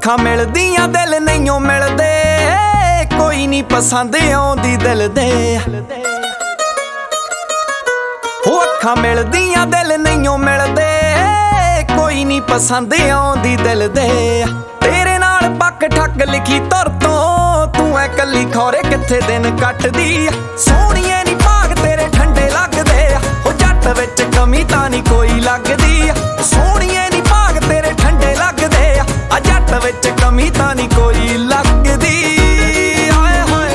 ਅੱਖਾਂ ਮਿਲਦੀਆਂ ਦਿਲ ਨਹੀਂਓ ਮਿਲਦੇ, ਕੋਈ ਨਹੀਂ ਪਸੰਦ ਆਉਂਦੀ ਦਿਲ ਦੇ। ਹੋ ਅੱਖਾਂ ਮਿਲਦੀਆਂ ਦਿਲ ਨਹੀਂਓ ਮਿਲਦੇ, ਕੋਈ ਨਹੀਂ ਪਸੰਦ ਆਉਂਦੀ ਦਿਲ ਦੇ। ਤੇਰੇ ਨਾਲ ਪੱਕ ਠੱਗ ਲਿਖੀ ਤੁਰ ਤੋਂ, ਤੂੰ ਐ ਕੱਲੀ ਖੌਰੇ ਕਿੱਥੇ ਦਿਨ ਕੱਟਦੀ। ਸੋਹਣੀਏ ਨੀ ਭਾਗ ਤੇਰੇ ਠੰਡੇ ਲੱਗਦੇ, ਹੋ ਜੱਟ ਵਿੱਚ ਕਮੀ ਤਾਂ ਨਹੀਂ ਕੋਈ ਲੱਗਦੀ। ਸੋਹਣੀਏ ਨੀ ਭਾਗ ਤੇਰੇ ਠੰਡੇ ਲੱਗਦੇ, ਆ ਜੱਟ ਵਿੱਚ ਕਮੀ ਤਾਂ ਨਹੀਂ ਕੋਈ ਲੱਗਦੀ। ਆਏ ਹੋਏ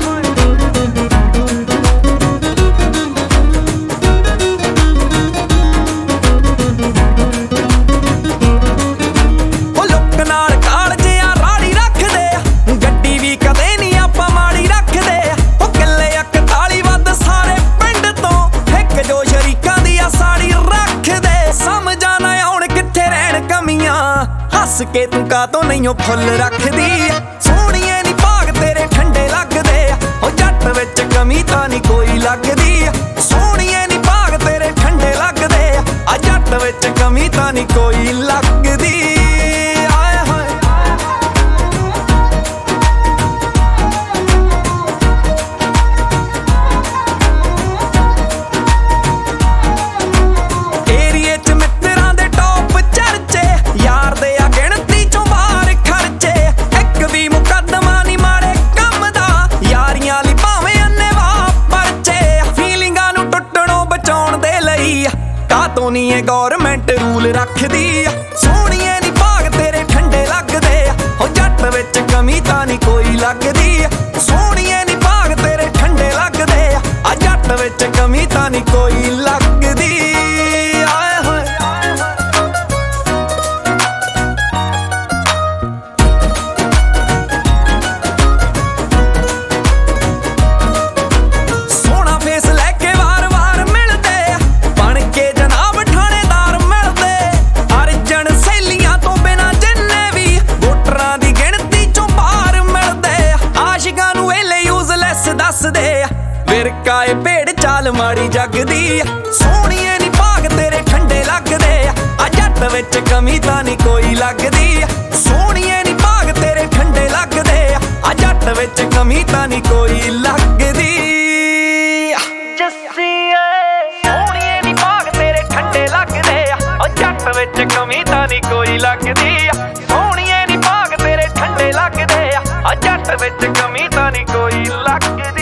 ਉਹ ਲੁੱਕ ਨਾਲ ਕਾਲ ਜਿਹਾ ਰਾੜੀ ਰੱਖਦੇ, ਗੱਡੀ ਵੀ ਕਦੇ ਨਹੀਂ ਆਪਾਂ ਮਾੜੀ ਰੱਖਦੇ। ਉਹ ਕਿੱਲੇ 41 ਵੱਧ ਸਾਰੇ ਪਿੰਡ ਤੋਂ, ਇੱਕ ਜੋ ਸ਼ਰੀਕਾਂ ਦੀ ਆ ਸਾੜੀ ਰੱਖਦੇ। ਸਮਝਾਂ ਨਾ ਆਉਣ ਕਿੱਥੇ ਰਹਿਣ ਕਮੀਆਂ, ਹੱਸ ਕੇ ਤੂੰ ਕਾਤੋਂ ਨਹੀਂਓ ਫੁੱਲ ਰੱਖਦੀ। ਸੋਹਣੀਏ ਨੀ ਭਾਗ ਤੇਰੇ ਠੰਡੇ ਲੱਗਦੇ, ਉਹ ਜੱਟ ਵਿੱਚ ਕਮੀ ਤਾਂ ਨਹੀਂ ਕੋਈ ਲੱਗਦੀ। ਸੋਹਣੀਏ ਨੀ ਭਾਗ ਤੇਰੇ ਠੰਡੇ ਲੱਗਦੇ, ਆ ਜੱਟ ਵਿੱਚ ਕਮੀ ਤਾਂ ਨਹੀਂ ਕੋਈ ਲੱਗਦੀ। ਆਏ ਹੋਏ ਏਰੀਏ 'ਚ ਮਿੱਤਰਾਂ ਦੇ ਟੌਪ ਚਰਚੇ, ਯਾਰ ਦੇ ਆ ਗਿਣਤੀ ਚੋਂ ਬਾਹਰ ਖਰਚੇ। ਇੱਕ ਵੀ ਮੁਕੱਦਮਾ ਨੀ ਮਾੜੇ ਕੰਮ ਦਾ, ਯਾਰੀਆਂ ਲਈ ਭਾਵੇਂ ਅੰਨੇਵਾਹ ਪਰਚੇ। ਫੀਲਿੰਗਾਂ ਨੂੰ ਟੁੱਟਣੋਂ ਬਚਾਉਣ ਦੇ ਲਈ ਕਾਤੋਂ ਨੀ ਇਹ ਗੌਰਮੈਂਟ ਰੂਲ ਰੱਖਦੀ। ਸੋਹਣੀਏ ਨੀ ਭਾਗ ਤੇਰੇ ਠੰਡੇ ਲੱਗਦੇ, ਹੋ ਜੱਟ ਵਿੱਚ ਕਮੀ ਤਾਂ ਨਹੀਂ ਕੋਈ ਲੱਗਦੀ। ਸੋਹਣੀਏ ਨੀ ਭਾਗ ਤੇਰੇ ਠੰਡੇ ਲੱਗਦੇ, ਆ ਜੱਟ ਵਿੱਚ ਕਮੀ ਤਾਂ ਨਹੀਂ ਕੋਈ ਲੱਗਦੀ। ਆਏ ਹੋਏ ਸੋਹਣਾ ਫੇਸ ਲੈ ਕੇ ਵਾਰ-ਵਾਰ ਮਿਲਦੇ, ਬਣ ਕੇ ਜਨਾਬ ਥਾਣੇਦਾਰ ਮਿਲਦੇ। ਅਰਜਨ ਸਹੇਲੀਆਂ ਤੋਂ ਬਿਨਾਂ ਜਿੰਨੇ ਵੀ, ਵੋਟਰਾਂ ਦੀ ਗਿਣਤੀ ਚੋਂ ਬਾਹਰ ਮਿਲਦੇ। ਆਸ਼ਿਕਾਂ ਨੂੰ ਇਹਲੇ ਯੂਜ਼ਲੈਸ ਦੱਸਦੇ, ਵਿਰਕਾ ਏ ਭੇਡ ਚਾਲ ਮਾੜੀ ਜੱਗਦੀ। ਸੋਹਣੀਏ ਨੀ ਭਾਗ ਤੇਰੇ ਠੰਡੇ ਲੱਗਦੇ, ਆ ਜੱਟ ਵਿੱਚ ਕਮੀ ਤਾਂ ਨਹੀਂ ਕੋਈ ਲੱਗਦੀ। ਸੋਹਣੀਏ ਨੀ ਭਾਗ ਤੇਰੇ ਠੰਡੇ ਲੱਗਦੇ, ਆ ਜੱਟ ਵਿੱਚ ਕਮੀ ਤਾਂ ਨਹੀਂ ਕੋਈ ਲੱਗਦੀ। ਜੱਸੀਏ ਸੋਹਣੀਏ ਨੀ ਭਾਗ ਤੇਰੇ ਠੰਡੇ ਲੱਗਦੇ, ਆ ਜੱਟ ਵਿੱਚ ਕਮੀ ਤਾਂ ਨਹੀਂ ਕੋਈ ਲੱਗਦੀ। ਸੋਹਣੀਏ ਨੀ ਭਾਗ ਤੇਰੇ ਠੰਡੇ ਲੱਗਦੇ, ਆ ਜੱਟ ਵਿੱਚ ਕਮੀ ਤਾਂ ਨਹੀਂ ਕੋਈ ਲੱਗਦੀ।